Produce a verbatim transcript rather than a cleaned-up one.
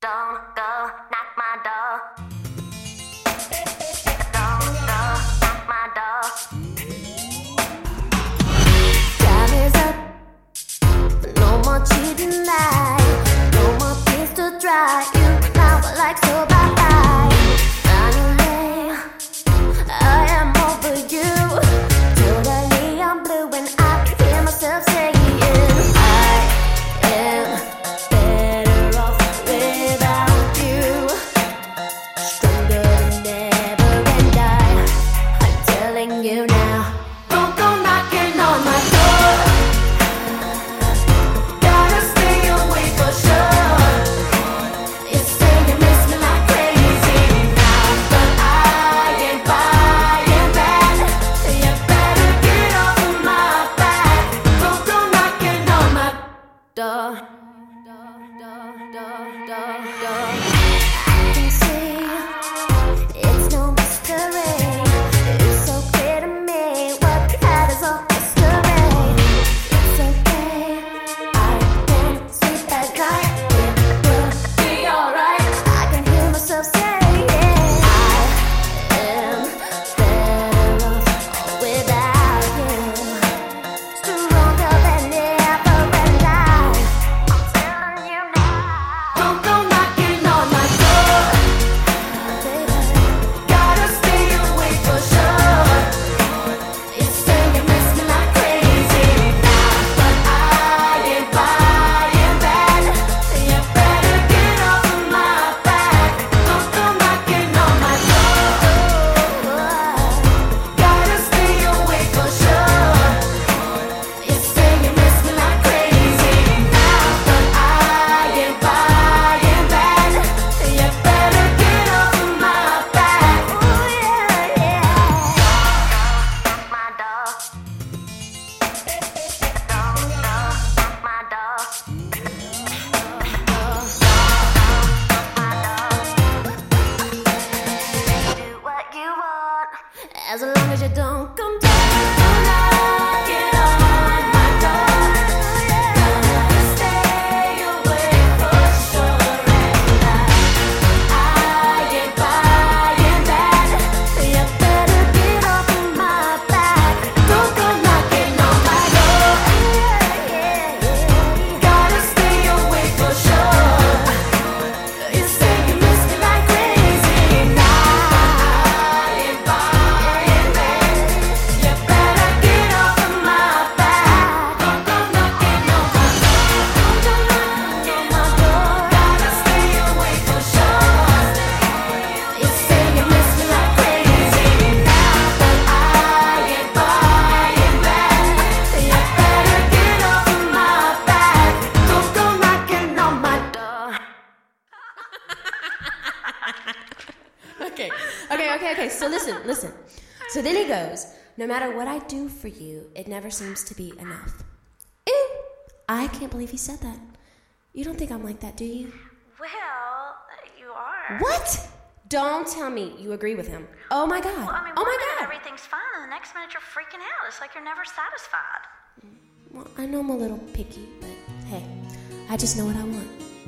Don't go knock my door. Don't go knock my door. Time is up. No more cheating lies. No more tears to dry. You now are like so bye bye. Finally, I am over you. Totally I'm blue and I can hear myself saying I am better off without you. Stronger than ever and I, I'm telling you now. Don't go knocking on my door. Gotta stay away for sure. You say you miss me like crazy now, but I ain't buying that. You better get off of my back. Don't go knocking on my door. Door, door, door, door, door. I can see it's no mystery. It's so clear to me what we had is all masquerade. It's okay, I can sleep at night. It will be alright. I can hear myself saying I am better off without you. Stronger than ever and I, I'm telling you now. Don't go knocking on my door, baby. Gotta stay away for sure. You say you miss me like crazy now, but I ain't buying that. You better get off of my back. Don't go knocking on my door. Gotta stay away for sure. You say you miss me like crazy now, but I ain't buying that. You better get off of my back. Ooh, yeah, yeah. Knock my door. Don't go knock my door. Do what you want, as long as you don't come down. Get on my door. Gotta stay away for sure, and I, I ain't buying that. You better get off of my back. Don't go knocking on my door. Gotta stay away for sure. You say you miss me like crazy now. I ain't buying that. You better get off of my back. Don't go knocking on my door. Don't go knocking on my door. Gotta stay away for sure. You say you miss me like crazy now, but I ain't buying that. You better get off of my back. Don't go knocking on my door. Okay, okay, okay, okay. So listen, listen. So then he goes, no matter what I do for you, it never seems to be enough. Ew. I can't believe he said that. You don't think I'm like that, do you? Well, you are. What? Don't tell me you agree with him. Oh my God. Well, I mean, oh one my minute God. everything's fine, and the next minute you're freaking out. It's like you're never satisfied. Well, I know I'm a little picky, but hey, I just know what I want.